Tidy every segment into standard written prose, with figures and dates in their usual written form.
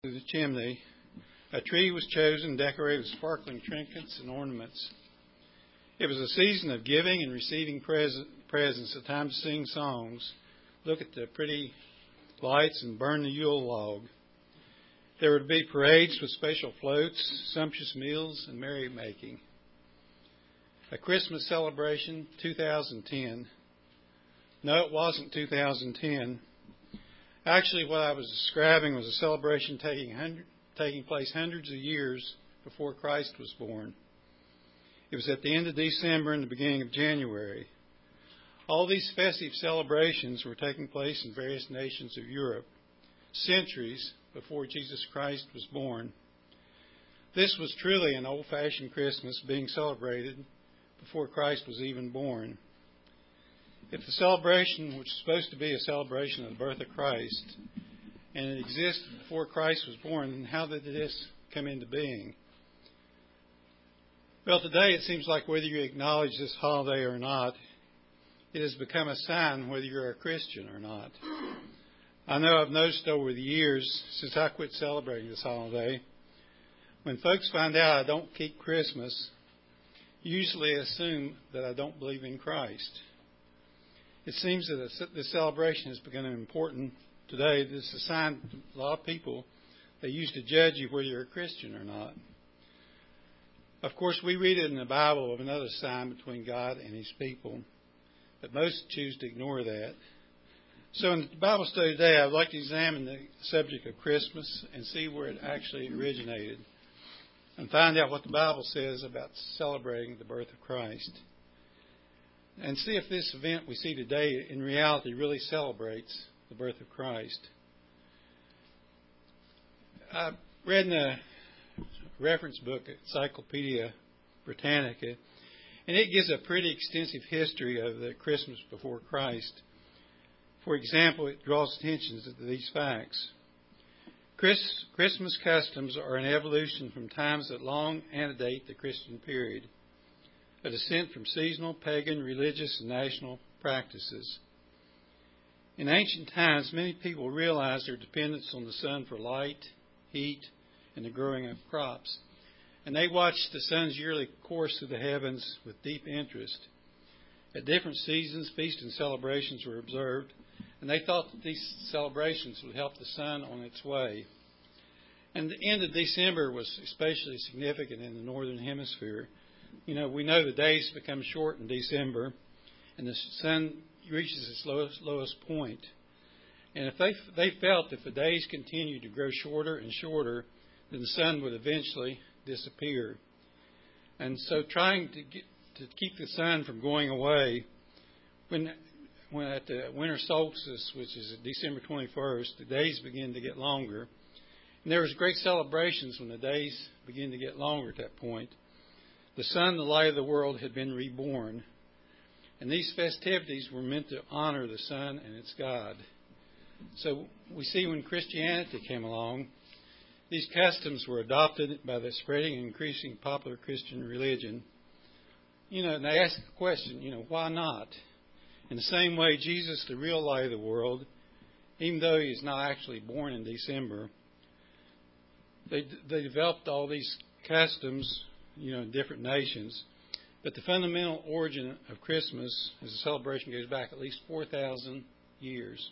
To the chimney, a tree was chosen, decorated with sparkling trinkets and ornaments. It was a season of giving and receiving presents, a time to sing songs, look at the pretty lights, and burn the Yule log. There would be parades with special floats, sumptuous meals, and merrymaking. A Christmas celebration, 2010. No, it wasn't 2010. Actually, what I was describing was a celebration taking place hundreds of years before Christ was born. It was at the end of December and the beginning of January. All these festive celebrations were taking place in various nations of Europe, centuries before Jesus Christ was born. This was truly an old-fashioned Christmas being celebrated before Christ was even born. If the celebration, which is supposed to be a celebration of the birth of Christ, and it existed before Christ was born, then how did this come into being? Well, today it seems like whether you acknowledge this holiday or not, it has become a sign whether you're a Christian or not. I know I've noticed over the years, since I quit celebrating this holiday, when folks find out I don't keep Christmas, usually assume that I don't believe in Christ. It seems that the celebration has become important today. This is a sign to a lot of people. They used to judge you whether you're a Christian or not. Of course, we read it in the Bible of another sign between God and His people, but most choose to ignore that. So in the Bible study today, I would like to examine the subject of Christmas and see where it actually originated and find out what the Bible says about celebrating the birth of Christ. And see if this event we see today in reality really celebrates the birth of Christ. I read in a reference book, Encyclopedia Britannica, and it gives a pretty extensive history of the Christmas before Christ. For example, it draws attention to these facts. Christmas customs are an evolution from times that long antedate the Christian period, a descent from seasonal, pagan, religious, and national practices. In ancient times, many people realized their dependence on the sun for light, heat, and the growing of crops. And they watched the sun's yearly course through the heavens with deep interest. At different seasons, feasts and celebrations were observed, and they thought that these celebrations would help the sun on its way. And the end of December was especially significant in the northern hemisphere. You know, we know the days become short in December, and the sun reaches its lowest point. And if they felt if the days continued to grow shorter and shorter, then the sun would eventually disappear. And so, trying to keep the sun from going away, when at the winter solstice, which is December 21st, the days begin to get longer. And there was great celebrations when the days begin to get longer at that point. The sun, the light of the world, had been reborn. And these festivities were meant to honor the sun and its God. So we see when Christianity came along, these customs were adopted by the spreading and increasing popular Christian religion. You know, and they ask the question, why not? In the same way, Jesus, the real light of the world, even though He is not actually born in December, they developed all these customs in different nations. But the fundamental origin of Christmas as a celebration goes back at least 4,000 years.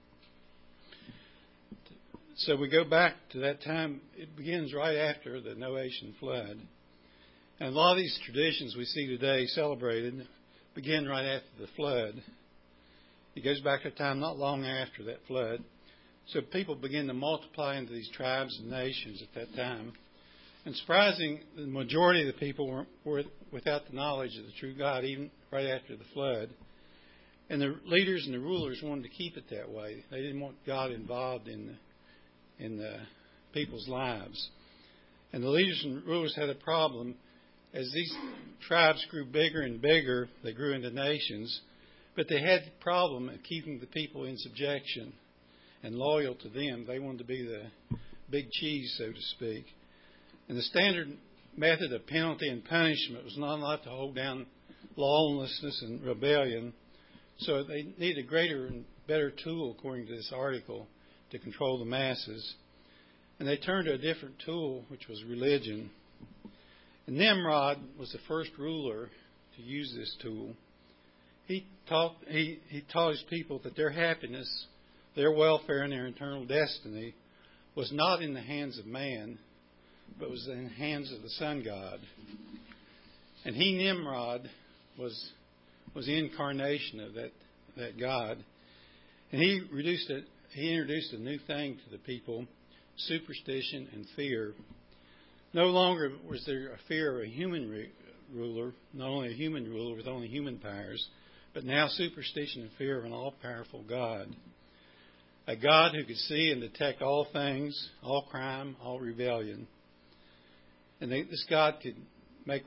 So we go back to that time. It begins right after the Noachian flood. And a lot of these traditions we see today celebrated begin right after the flood. It goes back to a time not long after that flood. So people begin to multiply into these tribes and nations at that time. And surprising, the majority of the people were without the knowledge of the true God, even right after the flood. And the leaders and the rulers wanted to keep it that way. They didn't want God involved in the people's lives. And the leaders and rulers had a problem. As these tribes grew bigger and bigger, they grew into nations. But they had the problem of keeping the people in subjection and loyal to them. They wanted to be the big cheese, so to speak. And the standard method of penalty and punishment was not enough to hold down lawlessness and rebellion. So they needed a greater and better tool, according to this article, to control the masses. And they turned to a different tool, which was religion. And Nimrod was the first ruler to use this tool. He taught his people that their happiness, their welfare, and their eternal destiny was not in the hands of man, but was in the hands of the sun god. And Nimrod, was the incarnation of that God. And he introduced a new thing to the people, superstition and fear. No longer was there a fear of a human ruler, not only a human ruler with only human powers, but now superstition and fear of an all-powerful God. A God who could see and detect all things, all crime, all rebellion. And this God could make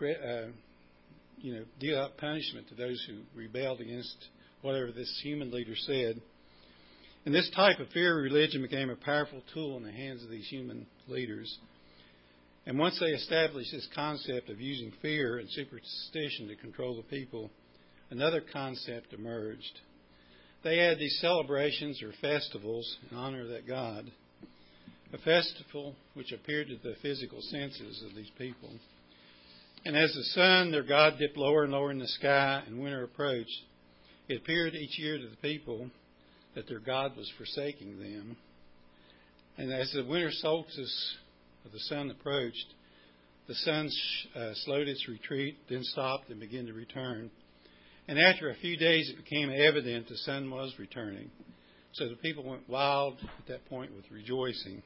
deal out punishment to those who rebelled against whatever this human leader said. And this type of fear religion became a powerful tool in the hands of these human leaders. And once they established this concept of using fear and superstition to control the people, another concept emerged. They had these celebrations or festivals in honor of that God. A festival which appeared to the physical senses of these people. And as the sun, their God, dipped lower and lower in the sky and winter approached, it appeared each year to the people that their God was forsaking them. And as the winter solstice of the sun approached, the sun slowed its retreat, then stopped and began to return. And after a few days, it became evident the sun was returning. So the people went wild at that point with rejoicing.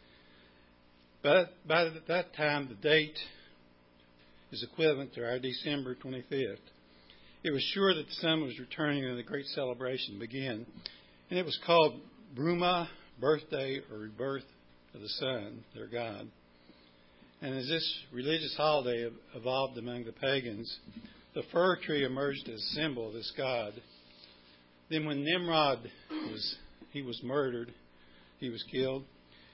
But by that time, the date is equivalent to our December 25th. It was sure that the sun was returning and the great celebration began. And it was called Bruma, birthday or rebirth of the sun, their God. And as this religious holiday evolved among the pagans, the fir tree emerged as a symbol of this God. Then when Nimrod was murdered, he was killed,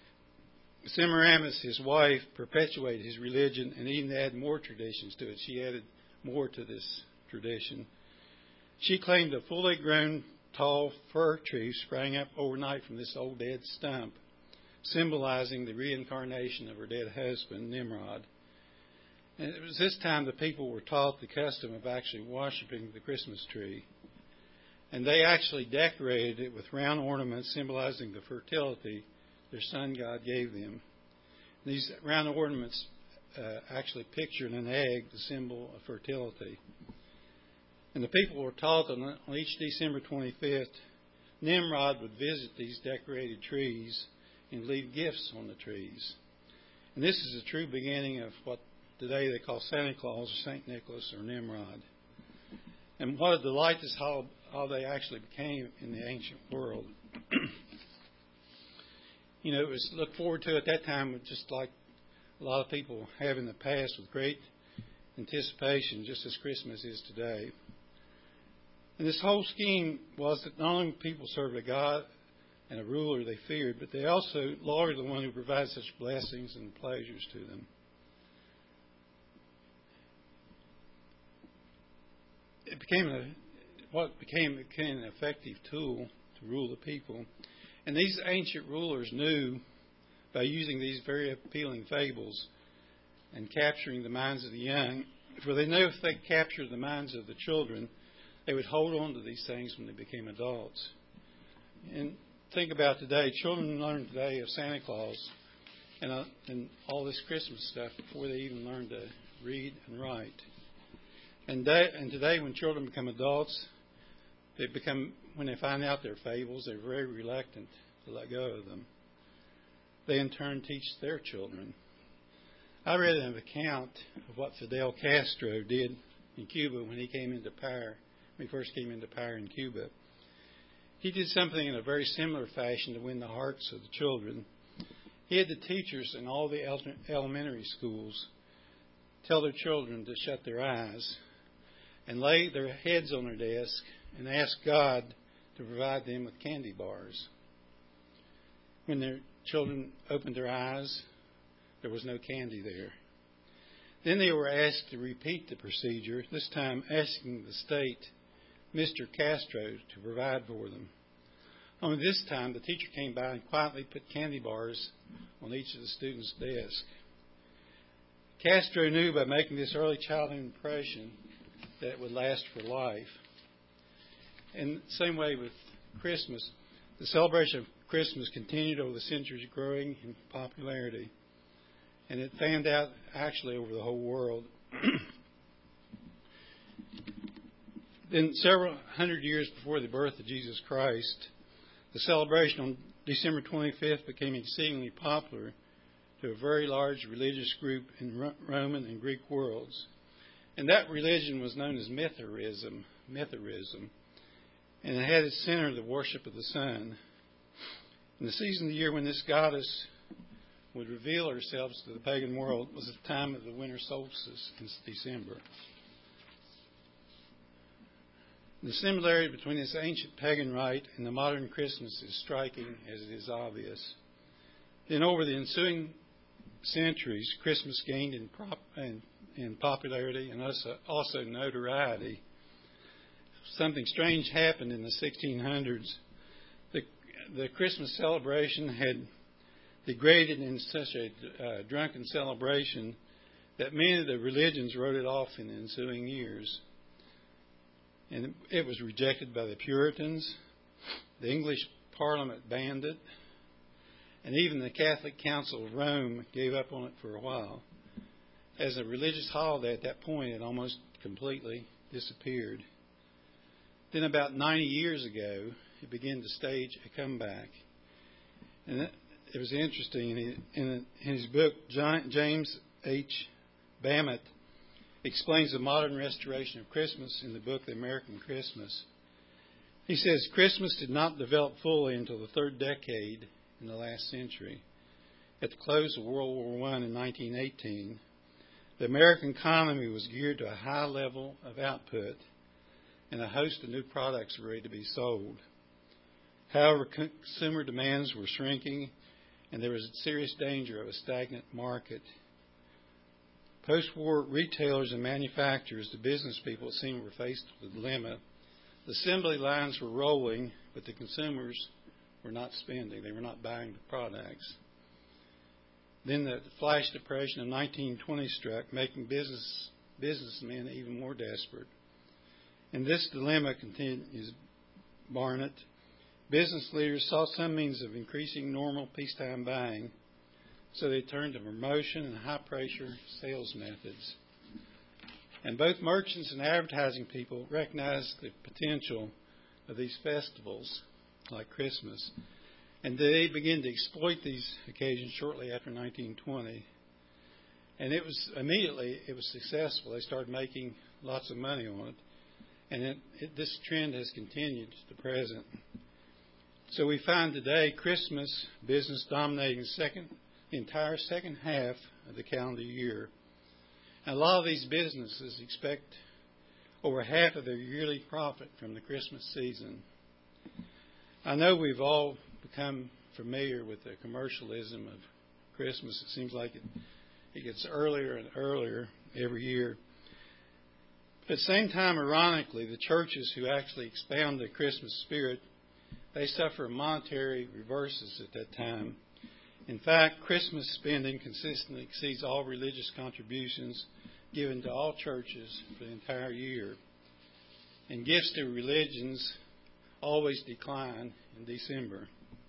Semiramis, his wife, perpetuated his religion and even added more traditions to it. She added more to this tradition. She claimed a fully grown, tall fir tree sprang up overnight from this old dead stump, symbolizing the reincarnation of her dead husband, Nimrod. And it was this time the people were taught the custom of actually worshiping the Christmas tree. And they actually decorated it with round ornaments symbolizing the fertility their sun god gave them. These round ornaments actually pictured an egg, the symbol of fertility. And the people were taught on each December 25th, Nimrod would visit these decorated trees and leave gifts on the trees. And this is the true beginning of what today they call Santa Claus or St. Nicholas or Nimrod. And what a delightful holiday actually became in the ancient world. It was looked forward to at that time, just like a lot of people have in the past, with great anticipation, just as Christmas is today. And this whole scheme was that not only people served a God and a ruler they feared, but they also Lord the one who provides such blessings and pleasures to them. It became an effective tool to rule the people. And these ancient rulers knew, by using these very appealing fables and capturing the minds of the young, for they knew if they captured the minds of the children, they would hold on to these things when they became adults. And think about today, children learn today of Santa Claus and all this Christmas stuff before they even learn to read and write. And today, when children become adults, when they find out their fables, they're very reluctant to let go of them. They in turn teach their children. I read an account of what Fidel Castro did in Cuba when he first came into power in Cuba. He did something in a very similar fashion to win the hearts of the children. He had the teachers in all the elementary schools tell their children to shut their eyes and lay their heads on their desk and ask God to provide them with candy bars. When their children opened their eyes, there was no candy there. Then they were asked to repeat the procedure, this time asking the state, Mr. Castro, to provide for them. Only this time, the teacher came by and quietly put candy bars on each of the students' desks. Castro knew by making this early childhood impression that it would last for life. In the same way with Christmas, the celebration of Christmas continued over the centuries, growing in popularity. And it fanned out actually over the whole world. Then, several hundred years before the birth of Jesus Christ, the celebration on December 25th became exceedingly popular to a very large religious group in Roman and Greek worlds. And that religion was known as Mithraism. And it had its center the worship of the sun. And the season of the year when this goddess would reveal herself to the pagan world was the time of the winter solstice in December. The similarity between this ancient pagan rite and the modern Christmas is striking as it is obvious. Then over the ensuing centuries, Christmas gained in popularity and also notoriety. Something strange happened in the 1600s. The Christmas celebration had degraded in such a drunken celebration that many of the religions wrote it off in the ensuing years. And it was rejected by the Puritans. The English Parliament banned it. And even the Catholic Council of Rome gave up on it for a while. As a religious holiday at that point, it almost completely disappeared. Then about 90 years ago, it began to stage a comeback. And it was interesting. In his book, James H. Bammett explains the modern restoration of Christmas in the book The American Christmas. He says, Christmas did not develop fully until the third decade in the last century. At the close of World War I in 1918, the American economy was geared to a high level of output, and a host of new products were ready to be sold. However, consumer demands were shrinking, and there was a serious danger of a stagnant market. Post-war retailers and manufacturers, the business people, it seemed, were faced with a dilemma. The assembly lines were rolling, but the consumers were not spending. They were not buying the products. Then the flash depression of 1920 struck, making businessmen even more desperate. And this dilemma continues, Barnett. Business leaders saw some means of increasing normal peacetime buying, so they turned to promotion and high-pressure sales methods. And both merchants and advertising people recognized the potential of these festivals, like Christmas, and they began to exploit these occasions shortly after 1920. And it was successful. They started making lots of money on it. And this trend has continued to the present. So we find today Christmas business dominating the entire second half of the calendar year. And a lot of these businesses expect over half of their yearly profit from the Christmas season. I know we've all become familiar with the commercialism of Christmas. It seems like it gets earlier and earlier every year. But at the same time, ironically, the churches who actually expound the Christmas spirit, they suffer monetary reverses at that time. In fact, Christmas spending consistently exceeds all religious contributions given to all churches for the entire year. And gifts to religions always decline in December.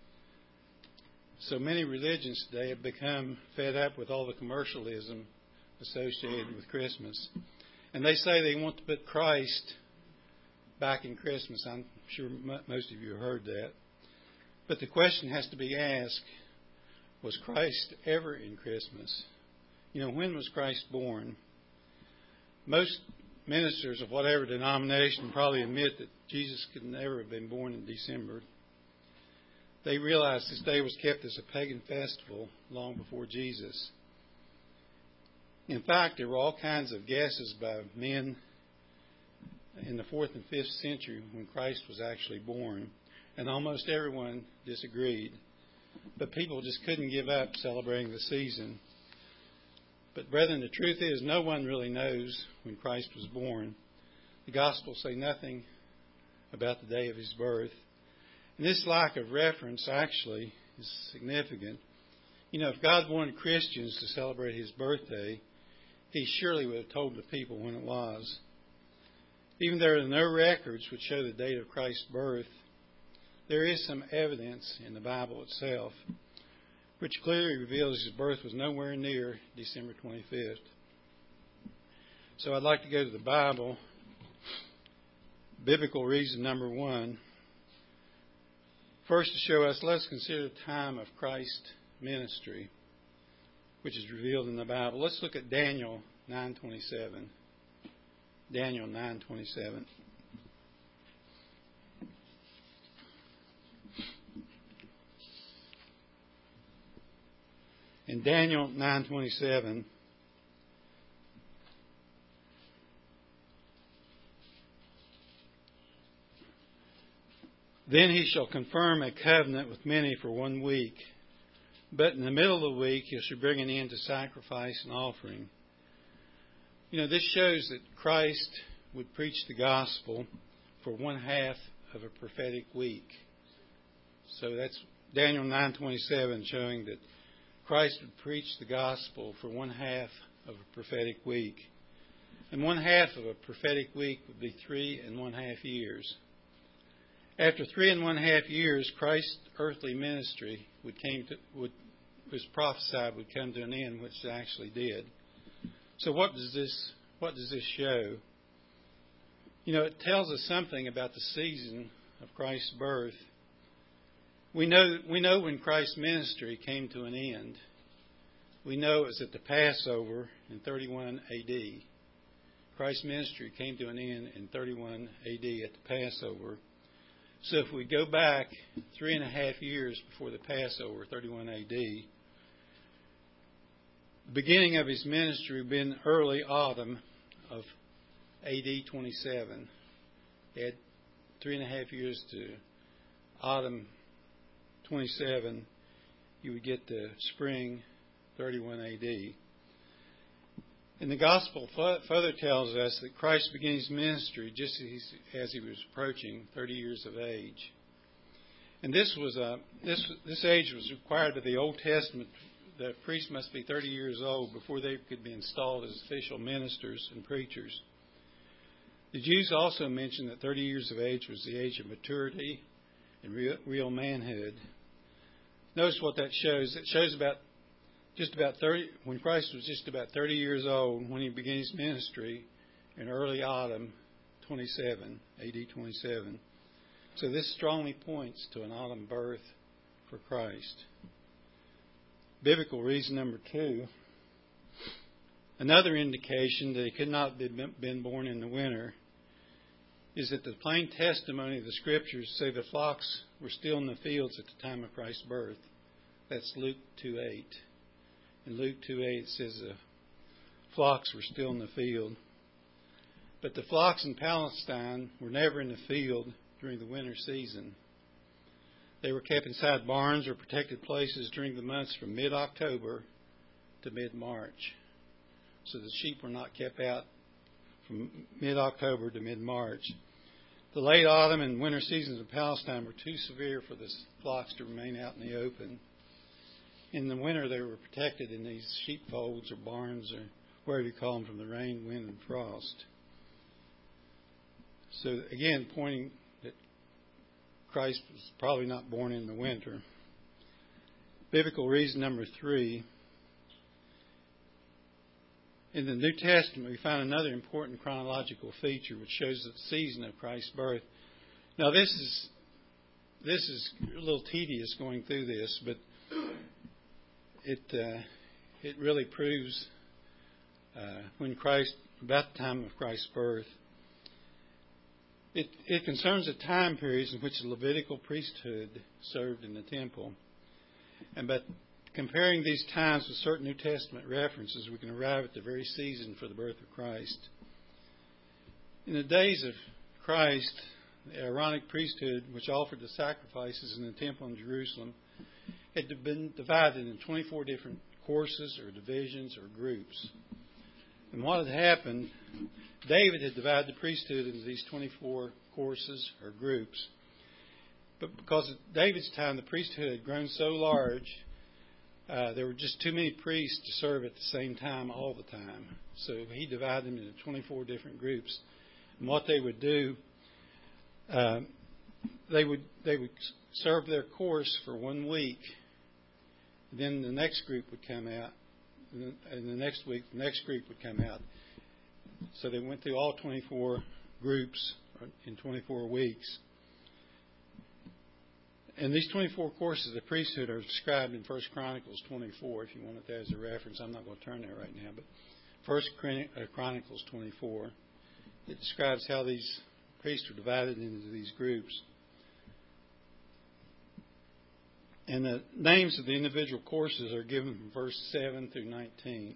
So many religions today have become fed up with all the commercialism associated with Christmas. And they say they want to put Christ back in Christmas. I'm sure most of you have heard that. But the question has to be asked, was Christ ever in Christmas? You know, when was Christ born? Most ministers of whatever denomination probably admit that Jesus could never have been born in December. They realized this day was kept as a pagan festival long before Jesus. In fact, there were all kinds of guesses by men in the 4th and 5th century when Christ was actually born, and almost everyone disagreed. But people just couldn't give up celebrating the season. But brethren, the truth is no one really knows when Christ was born. The Gospels say nothing about the day of his birth. And this lack of reference actually is significant. If God wanted Christians to celebrate His birthday, He surely would have told the people when it was. Even though there are no records which show the date of Christ's birth, there is some evidence in the Bible itself which clearly reveals His birth was nowhere near December 25th. So I'd like to go to the Bible. Biblical reason number 1. First, to show us, let's consider the time of Christ's ministry, which is revealed in the Bible. Let's look at Daniel 9:27. Daniel 9:27. In Daniel 9:27, then he shall confirm a covenant with many for 1 week. But in the middle of the week, he shall bring an end to sacrifice and offering. This shows that Christ would preach the gospel for 1/2 of a prophetic week. So that's Daniel 9:27 showing that Christ would preach the gospel for 1/2 of a prophetic week. And 1/2 of a prophetic week would be 3½ years. After 3½ years, Christ's earthly ministry was prophesied would come to an end, which it actually did. So what does this show? It tells us something about the season of Christ's birth. We know when Christ's ministry came to an end. We know it was at the Passover in 31 A.D. Christ's ministry came to an end in 31 A.D. at the Passover. So if we go back 3½ years before the Passover, 31 A.D., the beginning of his ministry would be in early autumn of A.D. 27. He had 3½ years to autumn 27. You would get to spring 31 A.D. And the Gospel further tells us that Christ began his ministry just as he was approaching 30 years of age. And this age was required by the Old Testament. The priest must be 30 years old before they could be installed as official ministers and preachers. The Jews also mentioned that 30 years of age was the age of maturity and real manhood. Notice what that shows. It shows when Christ was just about 30 years old when he began his ministry in early autumn 27, A.D. 27. So this strongly points to an autumn birth for Christ. Biblical reason number 2. Another indication that he could not have been born in the winter is that the plain testimony of the Scriptures say the flocks were still in the fields at the time of Christ's birth. That's Luke 2:8. In Luke 2:8 it says the flocks were still in the field. But the flocks in Palestine were never in the field during the winter season. They were kept inside barns or protected places during the months from mid-October to mid-March. So the sheep were not kept out from mid-October to mid-March. The late autumn and winter seasons of Palestine were too severe for the flocks to remain out in the open. In the winter, they were protected in these sheepfolds or barns or wherever you call them from the rain, wind, and frost. So again, pointing that Christ was probably not born in the winter. Biblical reason number 3. In the New Testament, we find another important chronological feature which shows the season of Christ's birth. Now, this is a little tedious going through this, but it really proves about the time of Christ's birth. It concerns the time periods in which the Levitical priesthood served in the temple. But comparing these times with certain New Testament references, we can arrive at the very season for the birth of Christ. In the days of Christ, the Aaronic priesthood, which offered the sacrifices in the temple in Jerusalem, had been divided into 24 different courses or divisions or groups. And what had happened, David had divided the priesthood into these 24 courses or groups. But because at David's time the priesthood had grown so large, there were just too many priests to serve at the same time all the time. So he divided them into 24 different groups. And what they would do, they would serve their course for 1 week. Then the next group would come out, and the next week the next group would come out. So they went through all 24 groups in 24 weeks. And these 24 courses of priesthood are described in 1 Chronicles 24, if you want that as a reference. I'm not going to turn there right now, but 1 Chronicles 24, it describes how these priests are divided into these groups. And the names of the individual courses are given from verse 7 through 19.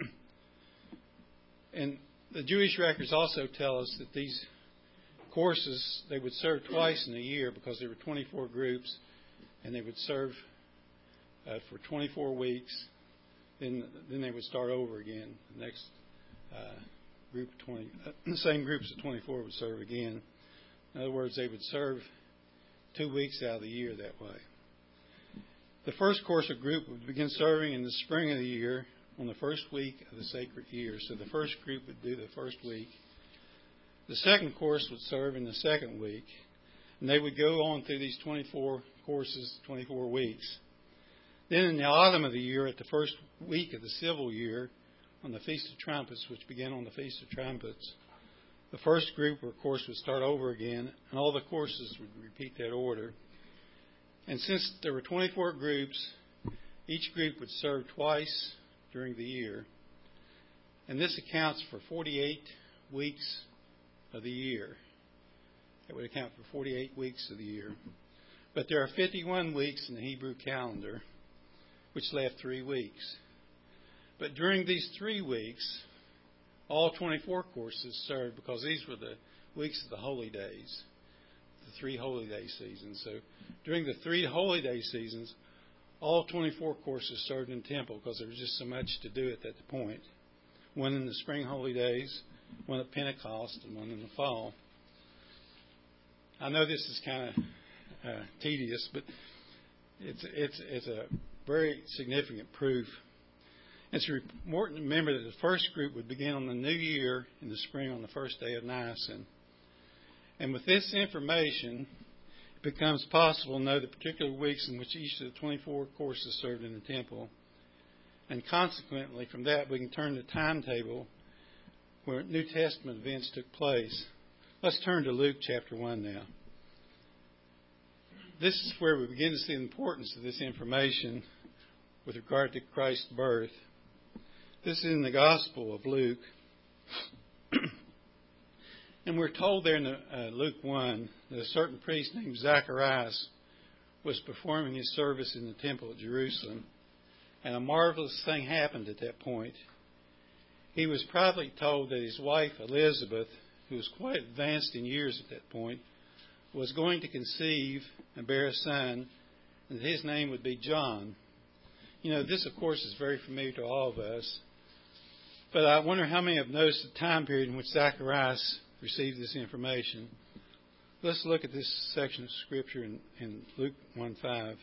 And the Jewish records also tell us that these courses, they would serve twice in a year because there were 24 groups, and they would serve for 24 weeks. Then they would start over again. The next group of 20, the same groups of 24 would serve again. In other words, they would serve 2 weeks out of the year that way. The first course or group would begin serving in the spring of the year on the first week of the sacred year. So the first group would do the first week. The second course would serve in the second week. And they would go on through these 24 courses, 24 weeks. Then in the autumn of the year, at the first week of the civil year, on the Feast of Trumpets, which began on the Feast of Trumpets, the first group or course would start over again, and all the courses would repeat that order. And since there were 24 groups, each group would serve twice during the year. And this accounts for 48 weeks of the year. That would account for 48 weeks of the year. But there are 51 weeks in the Hebrew calendar, which left 3 weeks. But during these 3 weeks, all 24 courses served because these were the weeks of the holy days, the 3 holy day seasons. So during the 3 holy day seasons, all 24 courses served in the temple because there was just so much to do at that point. One in the spring holy days, one at Pentecost, and one in the fall. I know this is kind of tedious, but it's a very significant proof. It's important to remember that the first group would begin on the new year in the spring on the first day of Nisan. And with this information, it becomes possible to know the particular weeks in which each of the 24 courses served in the temple. And consequently, from that, we can turn to the timetable where New Testament events took place. Let's turn to Luke chapter 1 now. This is where we begin to see the importance of this information with regard to Christ's birth. This is in the Gospel of Luke. And we're told there in Luke 1 that a certain priest named Zacharias was performing his service in the temple at Jerusalem. And a marvelous thing happened at that point. He was probably told that his wife Elizabeth, who was quite advanced in years at that point, was going to conceive and bear a son, and that his name would be John. You know, this, of course, is very familiar to all of us. But I wonder how many have noticed the time period in which Zacharias received this information. Let's look at this section of Scripture in Luke 1:5.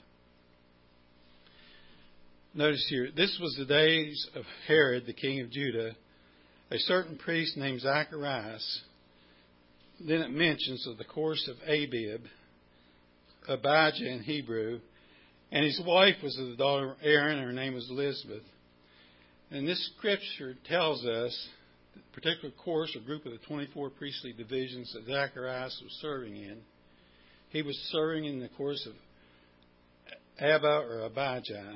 Notice here, this was the days of Herod, the king of Judah, a certain priest named Zacharias. Then it mentions of the course of Abib, Abijah in Hebrew, and his wife was the daughter of Aaron, her name was Elizabeth. And this scripture tells us the particular course or group of the 24 priestly divisions that Zacharias was serving in. He was serving in the course of Abba or Abijah.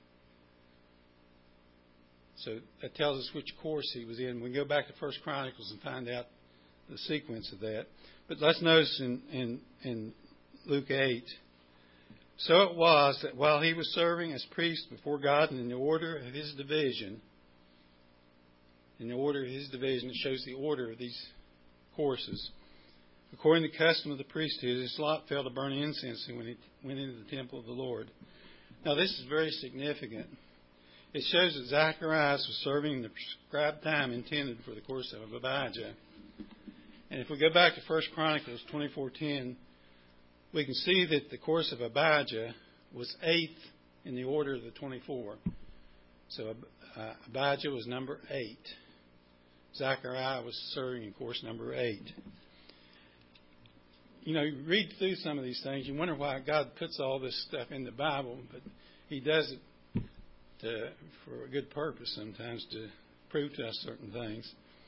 So that tells us which course he was in. We can go back to 1 Chronicles and find out the sequence of that. But let's notice in Luke 8, so it was that while he was serving as priest before God in the order of his division, it shows the order of these courses. According to the custom of the priesthood, his lot fell to burn incense when he went into the temple of the Lord. Now this is very significant. It shows that Zacharias was serving the prescribed time intended for the course of Abijah. And if we go back to 1 Chronicles 24:10, we can see that the course of Abijah was 8th in the order of the 24. So Abijah was number 8. Zechariah was serving in course number 8. You read through some of these things, you wonder why God puts all this stuff in the Bible, but He does it for a good purpose sometimes, to prove to us certain things.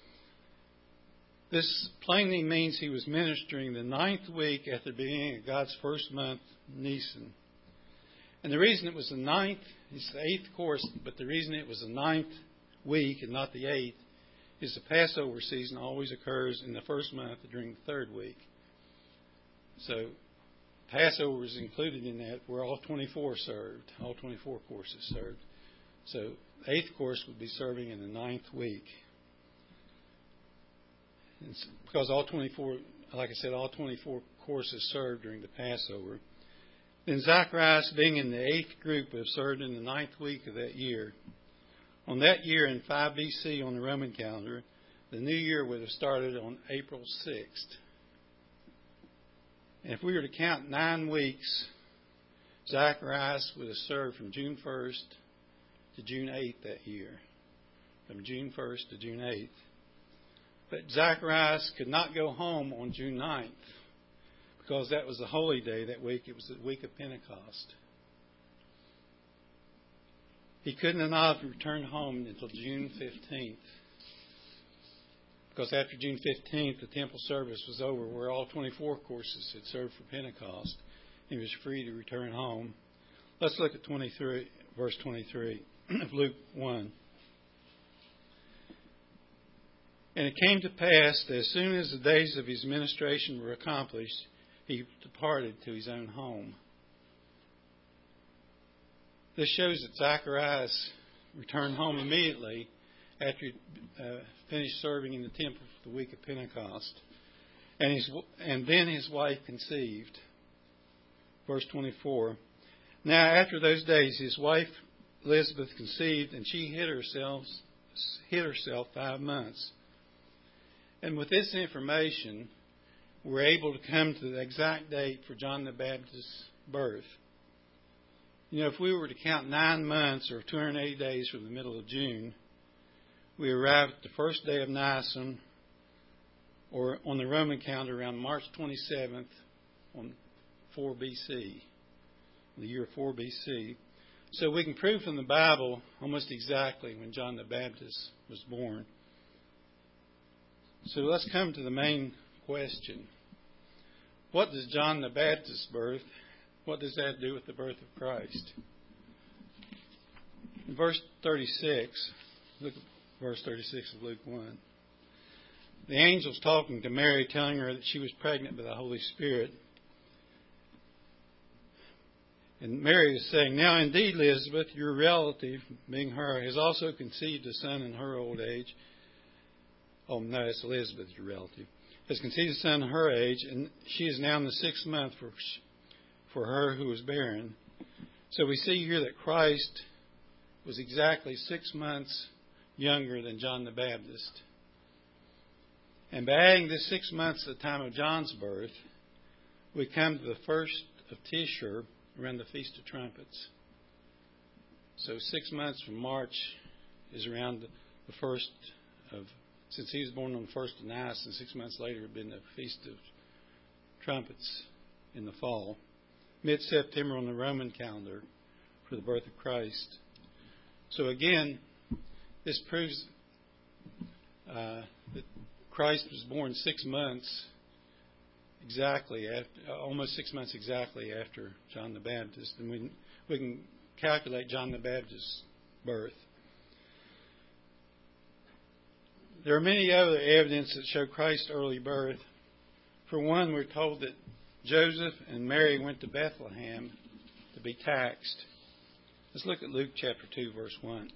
This plainly means he was ministering the 9th week after the beginning of God's first month, Nisan. And the reason it was the 9th, it's the 8th course, but the reason it was the 9th week and not the 8th is the Passover season always occurs in the first month during the 3rd week. So Passover is included in that, where all 24 served, all 24 courses served. So the 8th course would be serving in the 9th week. Because all 24, like I said, all 24 courses served during the Passover. Then Zacharias, being in the 8th group, would have served in the 9th week of that year. On that year in 5 BC on the Roman calendar, the new year would have started on April 6th. And if we were to count 9 weeks, Zacharias would have served from June 1st to June 8th that year. From June 1st to June 8th. But Zacharias could not go home on June 9th because that was the holy day that week. It was the week of Pentecost. He couldn't have returned home until June 15th. Because after June 15th, the temple service was over, where all 24 courses had served for Pentecost. He was free to return home. Let's look at verse 23 of Luke 1. And it came to pass that as soon as the days of his ministration were accomplished, he departed to his own home. This shows that Zacharias returned home immediately after he finished serving in the temple for the week of Pentecost. And then his wife conceived. Verse 24. Now after those days his wife Elizabeth conceived, and she hid herself 5 months. And with this information, we're able to come to the exact date for John the Baptist's birth. If we were to count 9 months or 280 days from the middle of June, we arrive at the first day of Nisan, or on the Roman calendar around March 27th on 4 BC, the year 4 BC. So we can prove from the Bible almost exactly when John the Baptist was born. So let's come to the main question. What does John the Baptist's birth, what does that do with the birth of Christ? In verse 36, look at verse 36 of Luke 1. The angel's talking to Mary, telling her that she was pregnant by the Holy Spirit. And Mary is saying, now indeed, Elizabeth, your relative, being her, has also conceived a son in her old age. Oh, no, it's Elizabeth, your relative. Has conceived a son in her age, and she is now in the 6th month for her who was barren. So we see here that Christ was exactly 6 months younger than John the Baptist. And by adding this 6 months at the time of John's birth, we come to the first of Tishri, around the Feast of Trumpets. So 6 months from March is around the first of, since he was born on the first of Nisan, 6 months later had been the Feast of Trumpets in the fall. Mid-September on the Roman calendar for the birth of Christ. So again, this proves that Christ was born 6 months exactly after, almost 6 months exactly after John the Baptist, and we can calculate John the Baptist's birth. There are many other evidence that show Christ's early birth. For one, we're told that Joseph and Mary went to Bethlehem to be taxed. Let's look at Luke chapter 2, verse 1.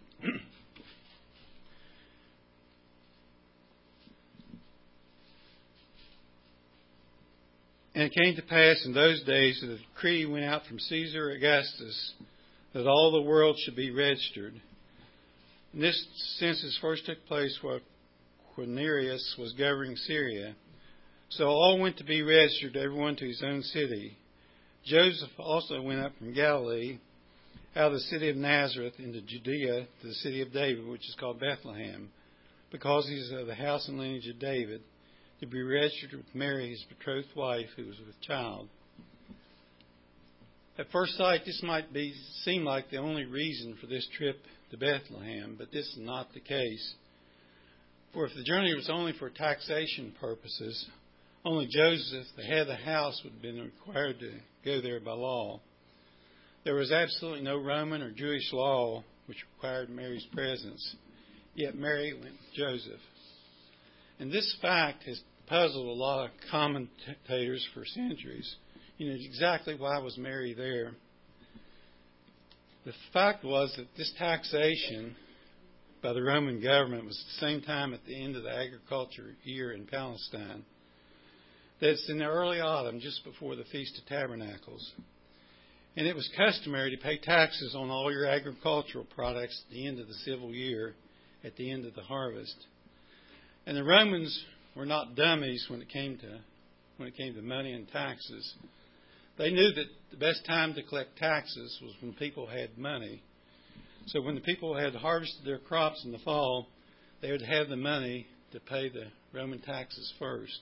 And it came to pass in those days that a decree went out from Caesar Augustus that all the world should be registered. And this census first took place while Quirinius was governing Syria. So all went to be registered, everyone to his own city. Joseph also went up from Galilee, out of the city of Nazareth into Judea to the city of David, which is called Bethlehem, because he is of the house and lineage of David, to be registered with Mary, his betrothed wife, who was with child. At first sight, this might seem like the only reason for this trip to Bethlehem, but this is not the case. For if the journey was only for taxation purposes, only Joseph, the head of the house, would have been required to go there by law. There was absolutely no Roman or Jewish law which required Mary's presence, yet Mary went with Joseph. And this fact has puzzled a lot of commentators for centuries. Exactly why was Mary there? The fact was that this taxation by the Roman government was at the same time at the end of the agriculture year in Palestine. That's in the early autumn, just before the Feast of Tabernacles. And it was customary to pay taxes on all your agricultural products at the end of the civil year, at the end of the harvest. And the Romans were not dummies when it came to money and taxes. They knew that the best time to collect taxes was when people had money. So when the people had harvested their crops in the fall, they would have the money to pay the Roman taxes first.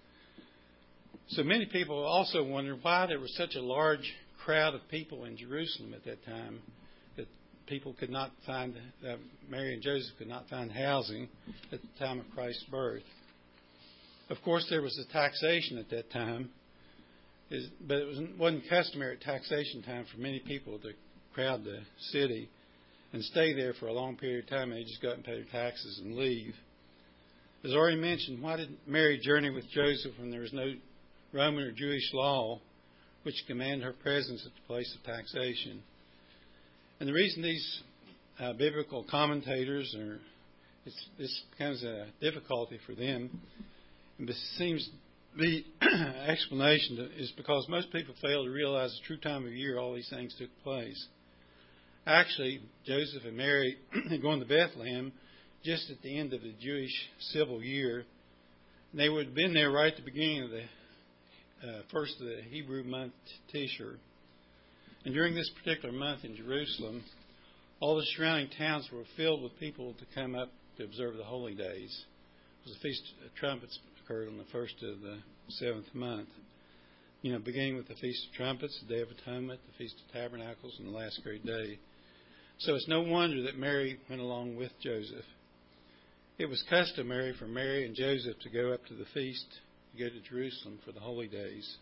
So many people also wonder why there was such a large crowd of people in Jerusalem at that time, that people could not find, Mary and Joseph could not find housing at the time of Christ's birth. Of course, there was a taxation at that time, but it wasn't customary at taxation time for many people to crowd the city and stay there for a long period of time. They just go out and pay their taxes and leave. As already mentioned, why did Mary journey with Joseph when there was no Roman or Jewish law which commanded her presence at the place of taxation? And the reason these biblical commentators this becomes a difficulty for them, and this seems to be explanation is because most people fail to realize the true time of year all these things took place. Actually, Joseph and Mary had gone to Bethlehem just at the end of the Jewish civil year. And they would have been there right at the beginning of the first of the Hebrew month, Tishri. And during this particular month in Jerusalem, all the surrounding towns were filled with people to come up to observe the holy days. It was the Feast of Trumpets occurred on the first of the 7th month. Beginning with the Feast of Trumpets, the Day of Atonement, the Feast of Tabernacles, and the last great day. So it's no wonder that Mary went along with Joseph. It was customary for Mary and Joseph to go up to the feast, to go to Jerusalem for the holy days.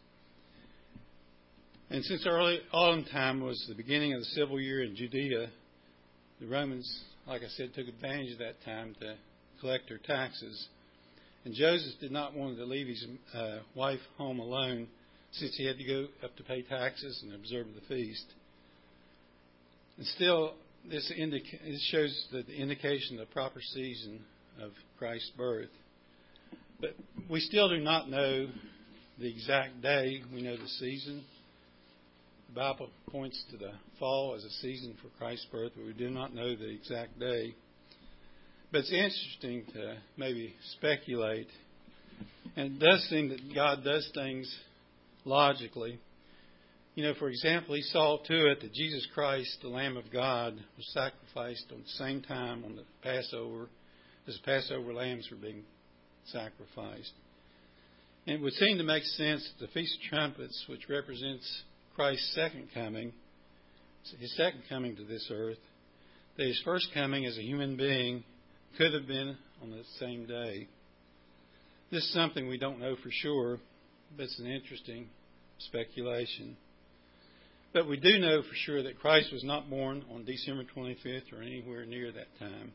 And since early autumn time was the beginning of the civil year in Judea, the Romans, like I said, took advantage of that time to collect their taxes. And Joseph did not want to leave his wife home alone, since he had to go up to pay taxes and observe the feast. And still, this shows the indication of the proper season of Christ's birth. But we still do not know the exact day. We know the season. The Bible points to the fall as a season for Christ's birth, but we do not know the exact day. But it's interesting to maybe speculate. And it does seem that God does things logically. For example, he saw to it that Jesus Christ, the Lamb of God, was sacrificed on the same time on the Passover as the Passover lambs were being sacrificed. And it would seem to make sense that the Feast of Trumpets, which represents Christ's second coming, his second coming to this earth, that his first coming as a human being could have been on the same day. This is something we don't know for sure, but it's an interesting speculation. But we do know for sure that Christ was not born on December 25th or anywhere near that time.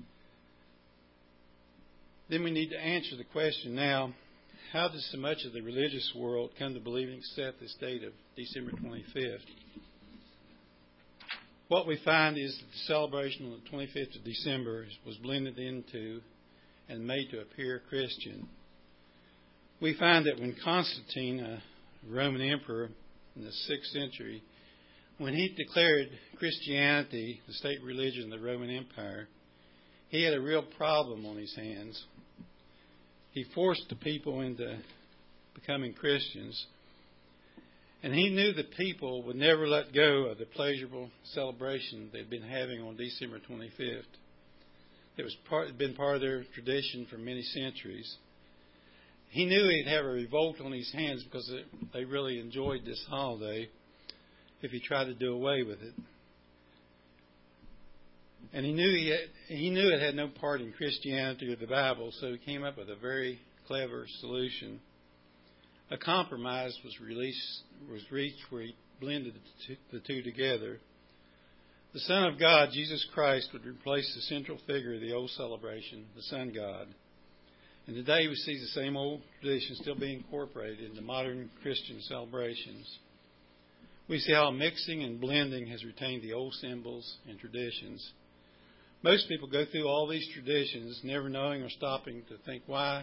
Then we need to answer the question now, how does so much of the religious world come to believe and accept this date of December 25th? What we find is that the celebration on the 25th of December was blended into and made to appear Christian. We find that when Constantine, a Roman emperor in the 6th century, when he declared Christianity the state religion of the Roman Empire, he had a real problem on his hands. He forced the people into becoming Christians. And he knew the people would never let go of the pleasurable celebration they'd been having on December 25th. It had been part of their tradition for many centuries. He knew he'd have a revolt on his hands because they really enjoyed this holiday if he tried to do away with it. And he knew it had no part in Christianity or the Bible, so he came up with a very clever solution. A compromise was reached where he blended the two together. The Son of God, Jesus Christ, would replace the central figure of the old celebration, the Sun God. And today we see the same old tradition still being incorporated into modern Christian celebrations. We see how mixing and blending has retained the old symbols and traditions. Most people go through all these traditions, never knowing or stopping to think, why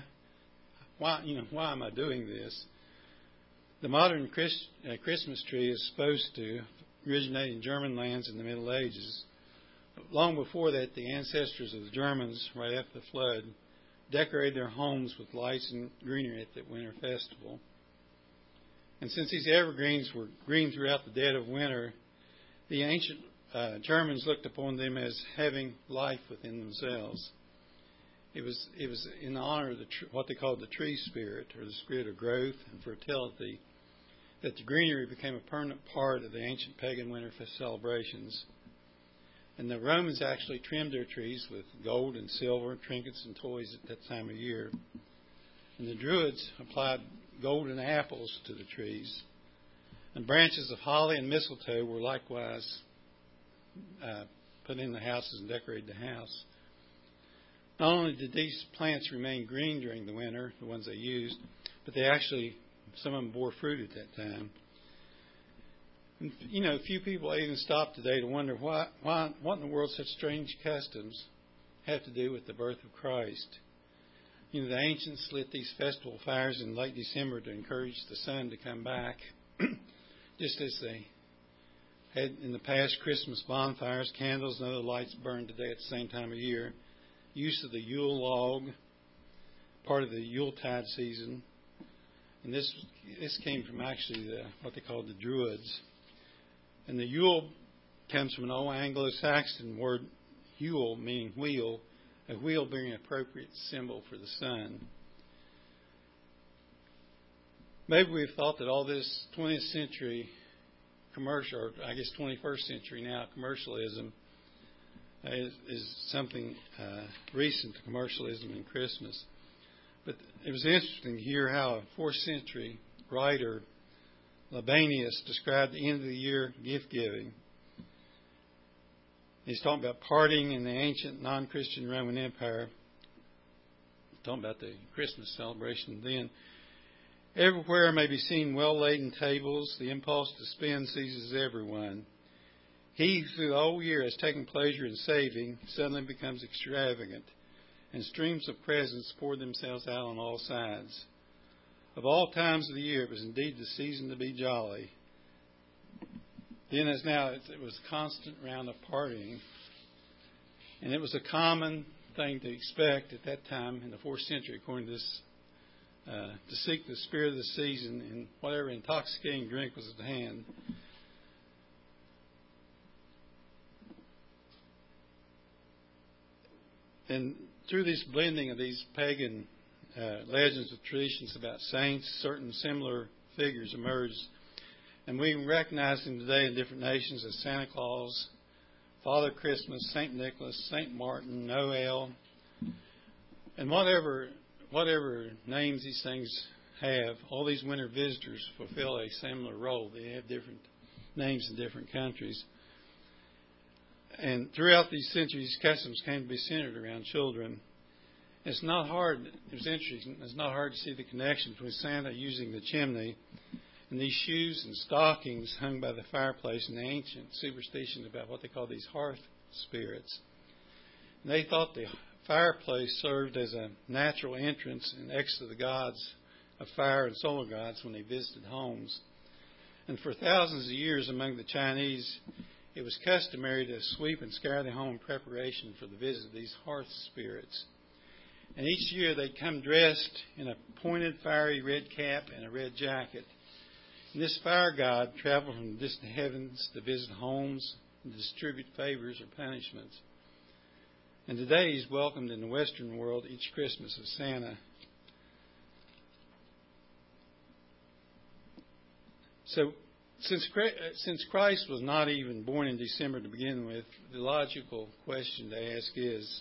am I doing this? The modern Christmas tree is supposed to originate in German lands in the Middle Ages. But long before that, the ancestors of the Germans, right after the flood, decorated their homes with lights and greenery at the winter festival. And since these evergreens were green throughout the dead of winter, the ancient Germans looked upon them as having life within themselves. It was in honor of what they called the tree spirit, or the spirit of growth and fertility, that the greenery became a permanent part of the ancient pagan winter celebrations. And the Romans actually trimmed their trees with gold and silver, trinkets and toys at that time of year. And the Druids applied golden apples to the trees. And branches of holly and mistletoe were likewise put in the houses and decorated the house. Not only did these plants remain green during the winter, the ones they used, but some of them bore fruit at that time. And, few people even stop today to wonder what in the world such strange customs have to do with the birth of Christ. The ancients lit these festival fires in late December to encourage the sun to come back, just as they had in the past Christmas bonfires, candles, and other lights burned today at the same time of year. Use of the Yule log, part of the Yuletide season. And this came from actually what they called the Druids. And the Yule comes from an old Anglo-Saxon word, Yule, meaning wheel, a wheel being an appropriate symbol for the sun. Maybe we've thought that all this 20th century commercial, or I guess 21st century now, commercialism is something recent to commercialism in Christmas. But it was interesting to hear how a 4th century writer, Libanius, described the end of the year gift giving. He's talking about partying in the ancient non-Christian Roman Empire. Talking about the Christmas celebration then. Everywhere may be seen well-laden tables. The impulse to spend seizes everyone. He, through the whole year, has taken pleasure in saving, suddenly becomes extravagant, and streams of presents pour themselves out on all sides. Of all times of the year, it was indeed the season to be jolly. Then as now, it was a constant round of partying. And it was a common thing to expect at that time in the 4th century, according to this, to seek the spirit of the season in whatever intoxicating drink was at hand. And through this blending of these pagan legends with traditions about saints, certain similar figures emerged. And we recognize them today in different nations as Santa Claus, Father Christmas, St. Nicholas, St. Martin, Noel, and whatever names these things have, all these winter visitors fulfill a similar role. They have different names in different countries. And throughout these centuries, customs came to be centered around children. It's not hard. It was interesting. It's not hard to see the connection between Santa using the chimney and these shoes and stockings hung by the fireplace and the ancient superstition about what they call these hearth spirits. And they thought the fireplace served as a natural entrance and exit of the gods of fire and solar gods when they visited homes. And for thousands of years among the Chinese, it was customary to sweep and scour the home in preparation for the visit of these hearth spirits. And each year they'd come dressed in a pointed, fiery red cap and a red jacket. And this fire god traveled from the distant heavens to visit homes and distribute favors or punishments. And today he's welcomed in the Western world each Christmas as Santa. So, since Christ was not even born in December to begin with, the logical question to ask is,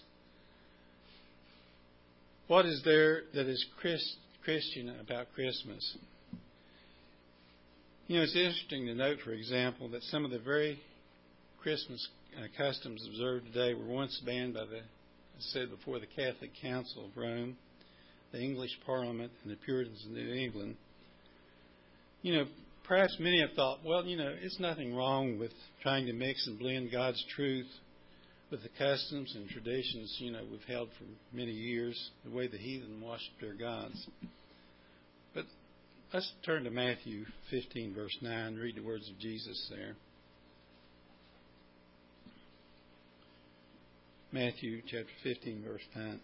what is there that is Christian about Christmas? You know, it's interesting to note, for example, that some of the very Christmas customs observed today were once banned by the Catholic Council of Rome, the English Parliament, and the Puritans of New England. You know, perhaps many have thought, well, you know, it's nothing wrong with trying to mix and blend God's truth with the customs and traditions, you know, we've held for many years, the way the heathen worship their gods. But let's turn to Matthew 15, verse 9, and read the words of Jesus there. Matthew chapter 15, verse 9.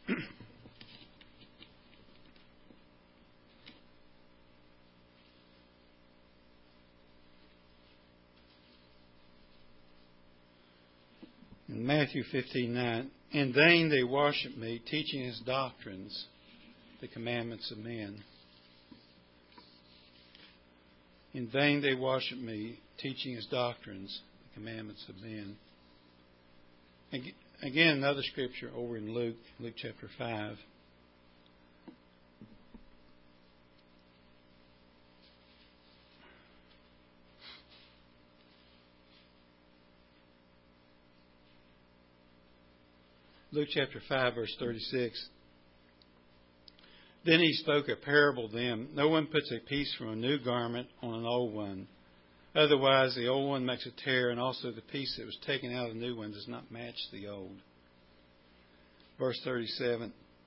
In Matthew 15:9, in vain they worship me, teaching as doctrines the commandments of men. In vain they worship me, teaching as doctrines the commandments of men. Again, another scripture over in Luke chapter 5. Luke chapter 5, verse 36. Then he spoke a parable to them. No one puts a piece from a new garment on an old one. Otherwise, the old one makes a tear, and also the piece that was taken out of the new one does not match the old. Verse 37.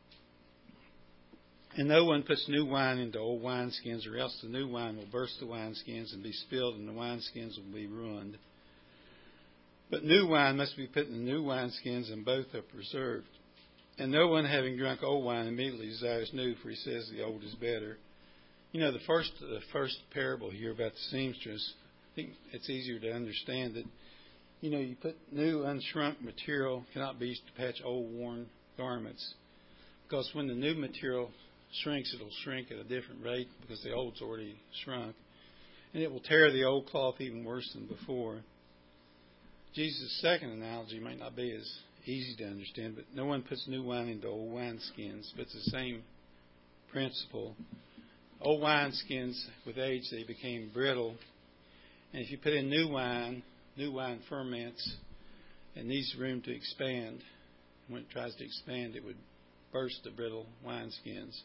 And no one puts new wine into old wineskins, or else the new wine will burst the wineskins and be spilled, and the wineskins will be ruined. But new wine must be put in the new wineskins, and both are preserved. And no one, having drunk old wine, immediately desires new, for he says the old is better. You know, the first parable here about the seamstress, I think it's easier to understand that, you know, you put new unshrunk material cannot be used to patch old worn garments. Because when the new material shrinks, it'll shrink at a different rate because the old's already shrunk. And it will tear the old cloth even worse than before. Jesus' second analogy might not be as easy to understand, but no one puts new wine into old wineskins. But it's the same principle. Old wineskins, with age, they became brittle. And if you put in new wine ferments and needs room to expand. When it tries to expand, it would burst the brittle wineskins.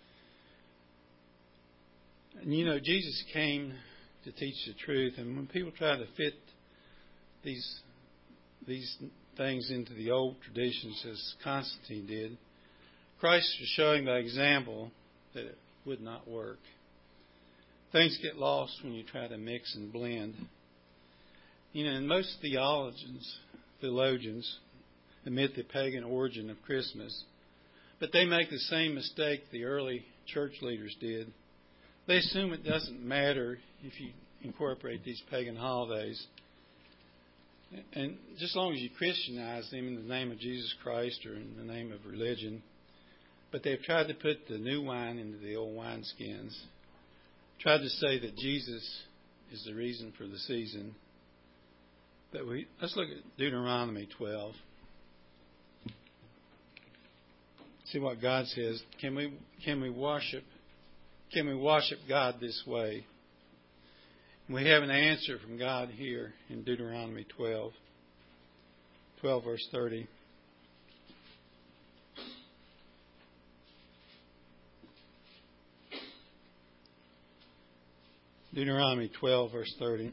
And you know, Jesus came to teach the truth, and when people try to fit these things into the old traditions, as Constantine did, Christ was showing by example that it would not work. Things get lost when you try to mix and blend. You know, and most theologians admit the pagan origin of Christmas, but they make the same mistake the early church leaders did. They assume it doesn't matter if you incorporate these pagan holidays. And just as long as you Christianize them in the name of Jesus Christ or in the name of religion. But they've tried to put the new wine into the old wineskins. Tried to say that Jesus is the reason for the season. But let's look at Deuteronomy 12. See what God says. Can we worship God this way? We have an answer from God here in Deuteronomy 12 verse 30. Deuteronomy 12 verse 30.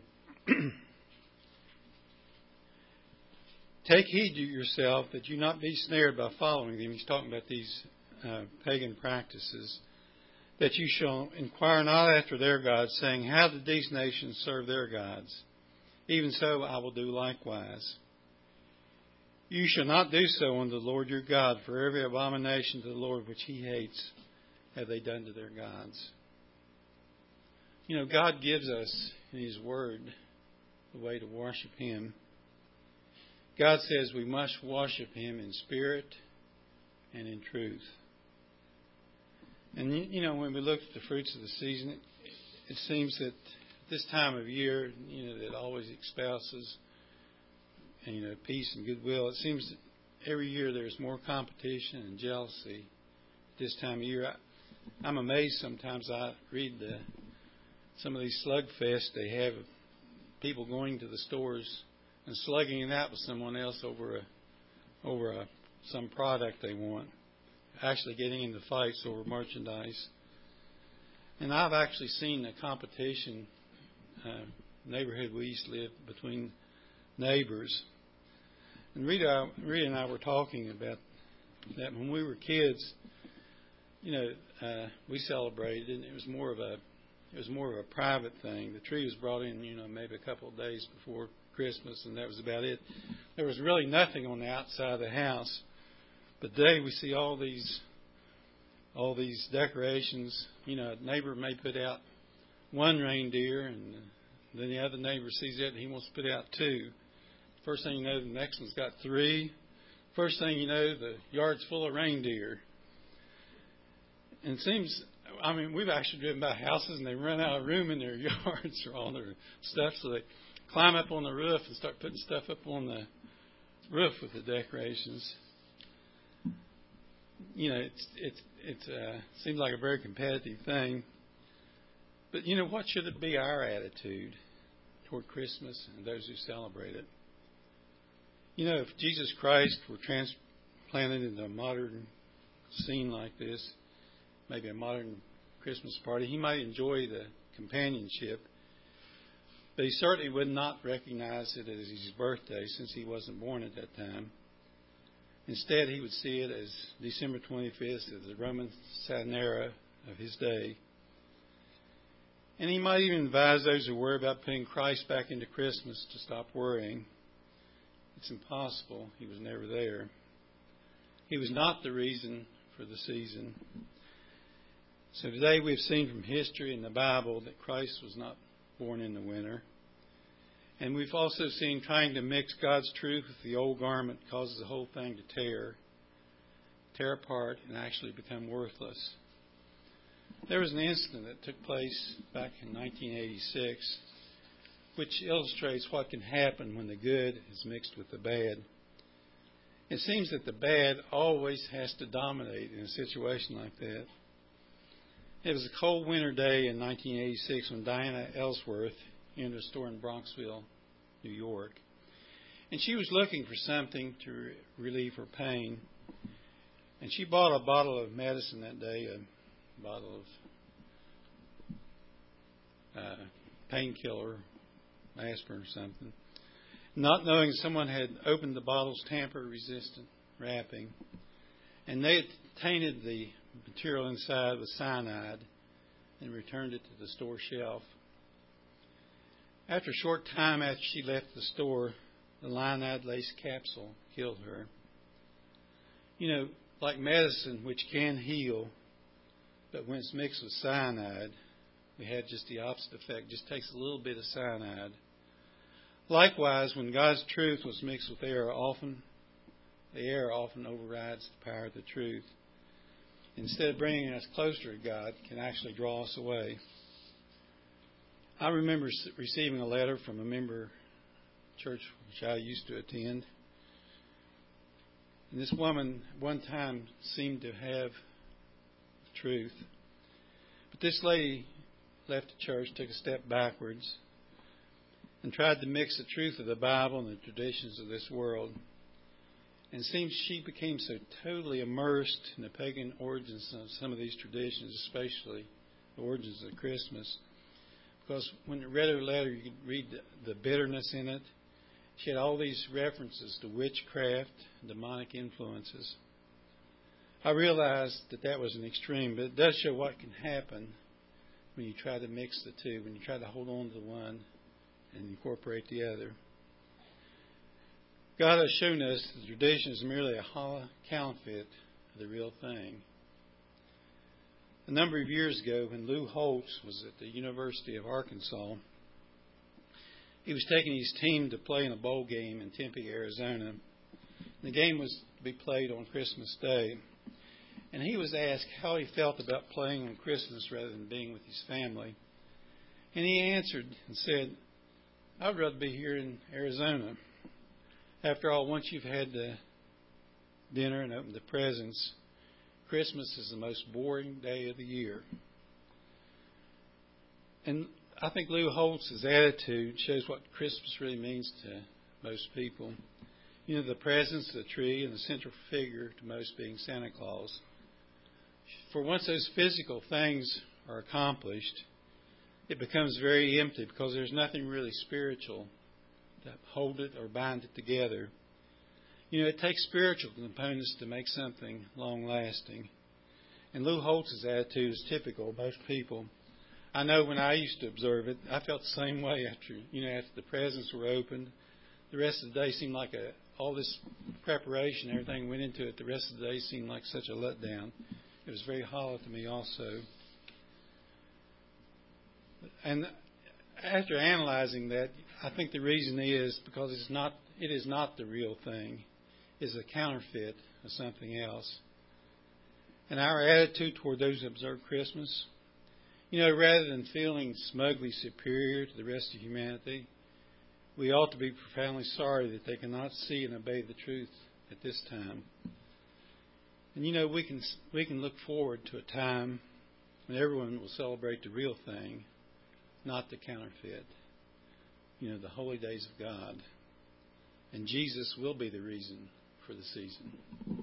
Take heed to yourself that you not be snared by following them. He's talking about these pagan practices. That you shall inquire not after their gods, saying, how did these nations serve their gods? Even so I will do likewise. You shall not do so unto the Lord your God, for every abomination to the Lord which he hates have they done to their gods. You know, God gives us in His Word the way to worship Him. God says we must worship Him in spirit and in truth. And, you know, when we look at the fruits of the season, it seems that this time of year, you know, that always espouses, you know, peace and goodwill. It seems that every year there's more competition and jealousy this time of year. I'm amazed sometimes. I read some of these slugfests they have of people going to the stores and slugging it out with someone else over some product they want, actually getting into fights over merchandise. And I've actually seen the competition neighborhood we used to live between neighbors. And Rita and I were talking about that when we were kids. You know, we celebrated, and it was more of a private thing. The tree was brought in, you know, maybe a couple of days before Christmas, and that was about it. There was really nothing on the outside of the house. But today we see all these decorations. You know, a neighbor may put out one reindeer, and then the other neighbor sees it and he wants to put out two. First thing you know, the next one's got three. First thing you know, the yard's full of reindeer. And it seems, I mean, we've actually driven by houses and they run out of room in their yards for all their stuff, so they climb up on the roof and start putting stuff up on the roof with the decorations. You know, it seems like a very competitive thing. But, you know, what should it be our attitude toward Christmas and those who celebrate it? You know, if Jesus Christ were transplanted into a modern scene like this, maybe a modern Christmas party, He might enjoy the companionship, but He certainly would not recognize it as His birthday since He wasn't born at that time. Instead, He would see it as December 25th, as the Roman Saturnalia of His day. And He might even advise those who worry about putting Christ back into Christmas to stop worrying. It's impossible. He was never there. He was not the reason for the season. So today we've seen from history and the Bible that Christ was not born in the winter. And we've also seen trying to mix God's truth with the old garment causes the whole thing to tear apart and actually become worthless. There was an incident that took place back in 1986 which illustrates what can happen when the good is mixed with the bad. It seems that the bad always has to dominate in a situation like that. It was a cold winter day in 1986 when Diana Ellsworth entered a store in Bronxville, New York. And she was looking for something to relieve her pain. And she bought a bottle of medicine that day, a bottle of painkiller, aspirin or something, not knowing someone had opened the bottle's tamper-resistant wrapping, and they had tainted the material inside with cyanide and returned it to the store shelf. After a short time after she left the store, the cyanide lace capsule killed her. You know, like medicine, which can heal, but when it's mixed with cyanide, we have just the opposite effect. It just takes a little bit of cyanide. Likewise, when God's truth was mixed with error, the error often overrides the power of the truth. Instead of bringing us closer to God, it can actually draw us away. I remember receiving a letter from a member church which I used to attend. And this woman one time seemed to have truth. But this lady left the church, took a step backwards, and tried to mix the truth of the Bible and the traditions of this world. And it seems she became so totally immersed in the pagan origins of some of these traditions, especially the origins of Christmas. Because when you read her letter, you could read the bitterness in it. She had all these references to witchcraft and demonic influences. I realized that was an extreme, but it does show what can happen when you try to mix the two, when you try to hold on to the one and incorporate the other. God has shown us that the tradition is merely a hollow counterfeit of the real thing. A number of years ago, when Lou Holtz was at the University of Arkansas, he was taking his team to play in a bowl game in Tempe, Arizona. The game was to be played on Christmas Day. And he was asked how he felt about playing on Christmas rather than being with his family. And he answered and said, "I'd rather be here in Arizona. After all, once you've had the dinner and opened the presents, Christmas is the most boring day of the year." And I think Lou Holtz's attitude shows what Christmas really means to most people. You know, the presents, the tree, and the central figure to most being Santa Claus. For once those physical things are accomplished, it becomes very empty because there's nothing really spiritual to hold it or bind it together. You know, it takes spiritual components to make something long-lasting. And Lou Holtz's attitude is typical of most people. I know when I used to observe it, I felt the same way after the presents were opened. The rest of the day seemed like all this preparation, everything went into it. The rest of the day seemed like such a letdown. It was very hollow to me also. And after analyzing that, I think the reason is because it is not the real thing. It's a counterfeit of something else. And our attitude toward those who observe Christmas, rather than feeling smugly superior to the rest of humanity, we ought to be profoundly sorry that they cannot see and obey the truth at this time. And we can look forward to a time when everyone will celebrate the real thing, not the counterfeit. The holy days of God. And Jesus will be the reason for the season.